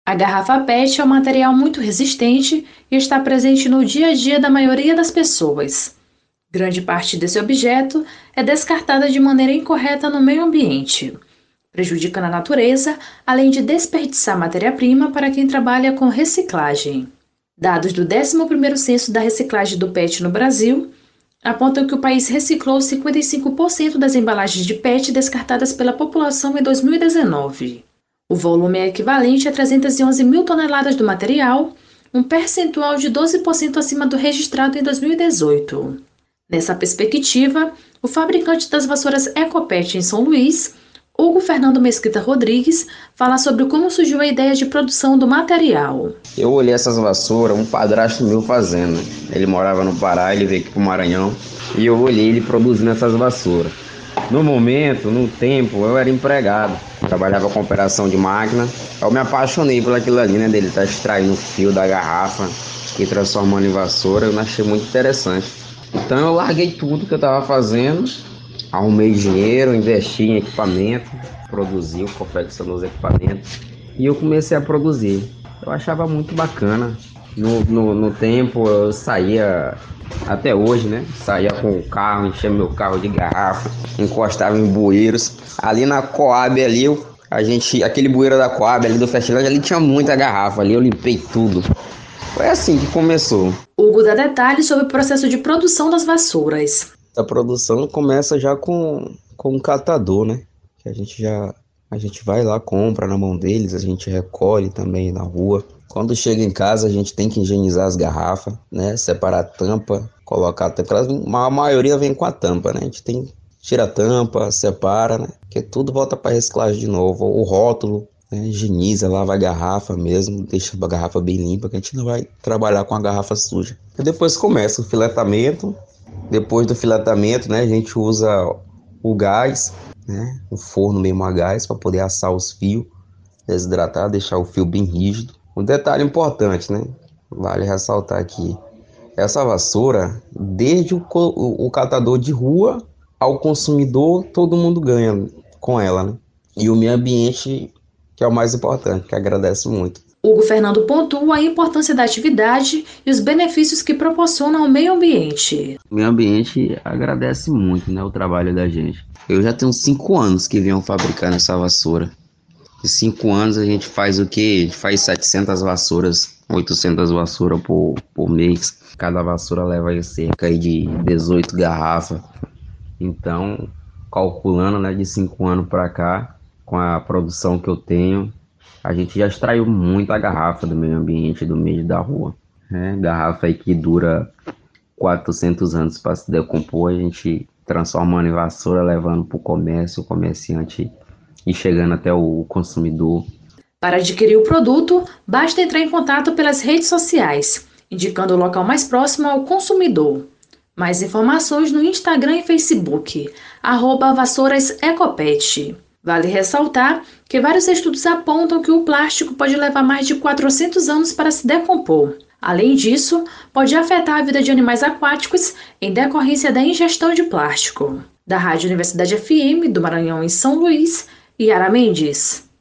A garrafa PET é um material muito resistente e está presente no dia a dia da maioria das pessoas. Grande parte desse objeto é descartada de maneira incorreta no meio ambiente, prejudicando a natureza, além de desperdiçar matéria-prima para quem trabalha com reciclagem. Dados do 11º Censo da Reciclagem do PET no Brasil apontam que o país reciclou 55% das embalagens de PET descartadas pela população em 2019. O volume é equivalente a 311 mil toneladas do material, um percentual de 12% acima do registrado em 2018. Nessa perspectiva, o fabricante das vassouras Ecopet em São Luís, Hugo Fernando Mesquita Rodrigues, fala sobre como surgiu a ideia de produção do material. Eu olhei essas vassouras, um padrasto meu fazendo, né? Ele morava no Pará, ele veio aqui pro Maranhão, e eu olhei ele produzindo essas vassouras. No momento, no tempo, eu era empregado, trabalhava com operação de máquina. Eu me apaixonei por aquilo ali, né? Dele estar extraindo o fio da garrafa e transformando em vassoura, eu achei muito interessante. Então eu larguei tudo que eu estava fazendo, arrumei dinheiro, investi em equipamento, produzi, confeccionei os equipamentos e eu comecei a produzir. Eu achava muito bacana. No tempo eu saía, até hoje, né? Saía com o carro, enchia meu carro de garrafa, encostava em bueiros. Ali na Coab, ali, aquele bueiro da Coab, ali do Festilândia, ali tinha muita garrafa, ali eu limpei tudo. Foi assim que começou. Hugo dá detalhes sobre o processo de produção das vassouras. A produção começa já com um catador, né? Que a gente vai lá, compra na mão deles, a gente recolhe também na rua. Quando chega em casa, a gente tem que higienizar as garrafas, né? Separar a tampa, colocar a tampa. A maioria vem com a tampa, né? A gente tem tira a tampa, separa, né? Porque tudo volta para reciclagem de novo. O rótulo, né? Higieniza, lava a garrafa mesmo, deixa a garrafa bem limpa, que a gente não vai trabalhar com a garrafa suja. E depois começa o filetamento. Depois do filetamento, né, a gente usa o gás, né, o forno mesmo a gás, para poder assar os fios, desidratar, deixar o fio bem rígido. Um detalhe importante, né, vale ressaltar aqui, essa vassoura, desde o catador de rua ao consumidor, todo mundo ganha com ela, né? E o meio ambiente, que é o mais importante, que agradece muito. Hugo Fernando pontua a importância da atividade e os benefícios que proporciona ao meio ambiente. O meio ambiente agradece muito, né, o trabalho da gente. Eu já tenho 5 anos que venho fabricando essa vassoura. Em 5 anos a gente faz o quê? A gente faz 700 vassouras, 800 vassouras por mês. Cada vassoura leva aí cerca aí de 18 garrafas. Então, calculando, né, de 5 anos para cá, com a produção que eu tenho, a gente já extraiu muita garrafa do meio ambiente, do meio da rua, né? Garrafa aí que dura 400 anos para se decompor, a gente transformando em vassoura, levando para o comércio, o comerciante e chegando até o consumidor. Para adquirir o produto, basta entrar em contato pelas redes sociais, indicando o local mais próximo ao consumidor. Mais informações no Instagram e Facebook, @vassourasecopet. Vale ressaltar que vários estudos apontam que o plástico pode levar mais de 400 anos para se decompor. Além disso, pode afetar a vida de animais aquáticos em decorrência da ingestão de plástico. Da Rádio Universidade FM do Maranhão em São Luís, Yara Mendes.